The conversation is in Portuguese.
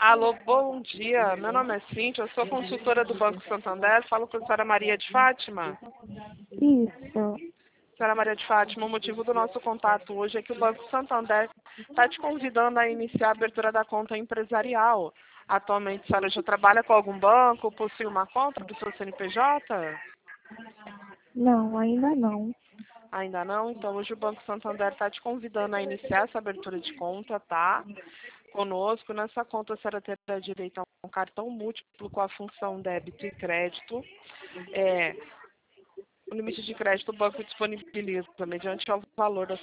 Alô, bom dia. Meu nome é Cíntia, eu sou consultora do Banco Santander. Falo com a senhora Maria de Fátima. Isso. Senhora Maria de Fátima, o motivo do nosso contato hoje é que o Banco Santander está te convidando a iniciar a abertura da conta empresarial. Atualmente, a senhora já trabalha com algum banco, possui uma conta do seu CNPJ? Não, ainda não. Ainda não? Então, hoje o Banco Santander está te convidando a iniciar essa abertura de conta, tá? Conosco. Nessa conta, a senhora terá direito a um cartão múltiplo com a função débito e crédito. O limite de crédito o banco disponibiliza mediante o valor da